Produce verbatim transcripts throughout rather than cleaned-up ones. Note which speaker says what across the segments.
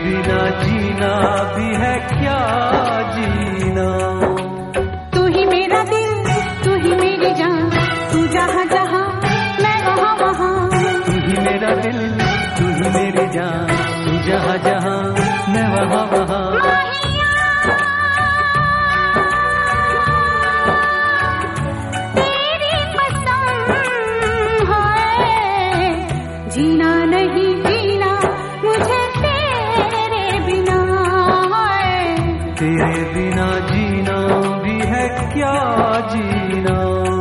Speaker 1: बिना जीना भी है क्या जीना।
Speaker 2: तू ही मेरा दिल, तू ही मेरी जान, तू जहाँ जहाँ मैं वहाँ वहाँ।
Speaker 1: तू ही मेरा दिल, तू ही मेरी जान, तू जहाँ जहाँ मैं वहाँ वहाँ।
Speaker 2: जीना नहीं जीना मुझे तेरे बिना है।
Speaker 1: तेरे बिना जीना भी है क्या जीना।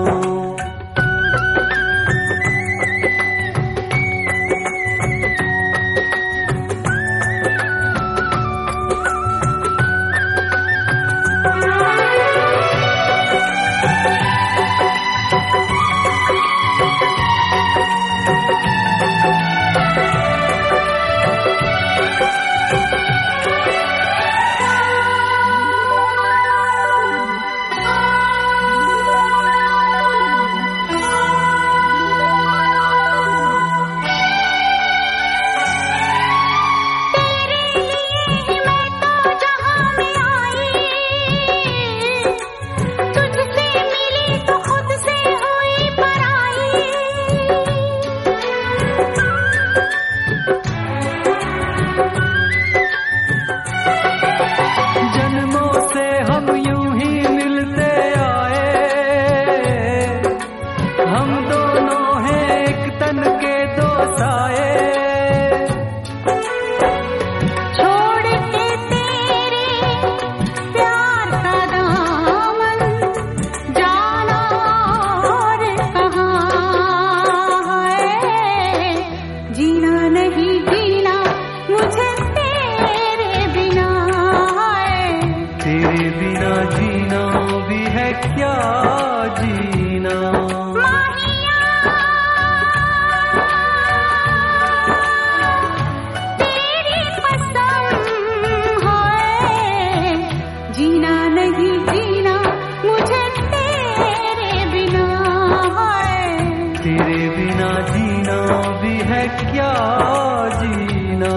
Speaker 1: तेरे बिना जीना भी है क्या जीना।
Speaker 2: माहिया तेरी कसम है, जीना नहीं जीना मुझे तेरे बिना है।
Speaker 1: तेरे बिना जीना भी है क्या जीना।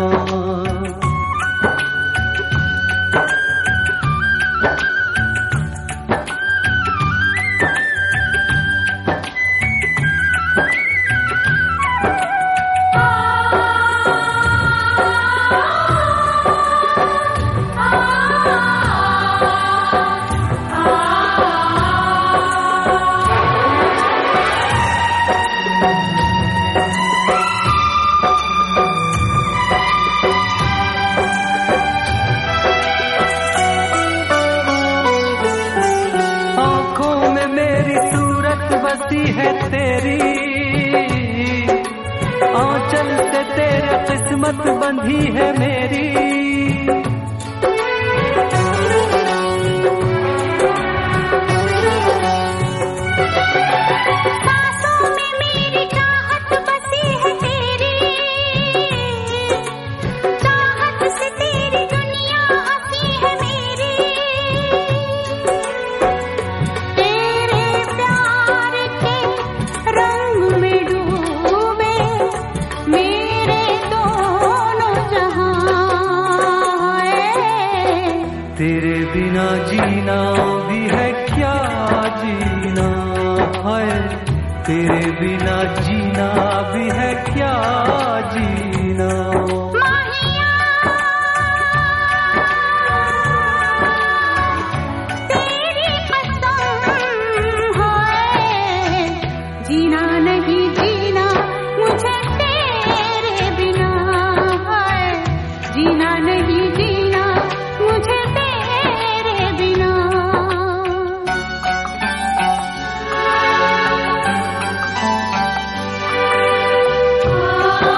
Speaker 1: बसी है तेरी आंचल से, तेरी किस्मत बंधी है मेरी।
Speaker 2: सांसों में मेरी चाहत बसी है तेरी, चाहत से तेरी दुनिया हंसी है मेरी।
Speaker 1: तेरे बिना जीना भी है क्या जीना है। तेरे बिना जीना भी है क्या जीना।
Speaker 2: माहिया तेरी कसम है, जीना नहीं जीना मुझे तेरे बिना है। जीना नहीं जीना मुझे तेरे बिना। आ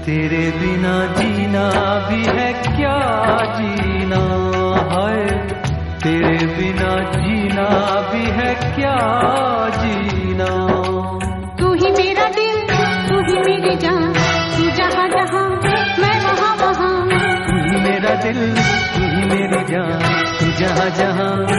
Speaker 1: तेरे बिना जीना भी है क्या जीना है, तेरे बिना जीना भी है क्या जीना।
Speaker 2: तू ही मेरा दिल, तू ही मेरी जान, तू जहाँ जहाँ मैं वहाँ वहाँ।
Speaker 1: तू ही मेरा दिल, तू ही मेरी जान, तू जहाँ जहाँ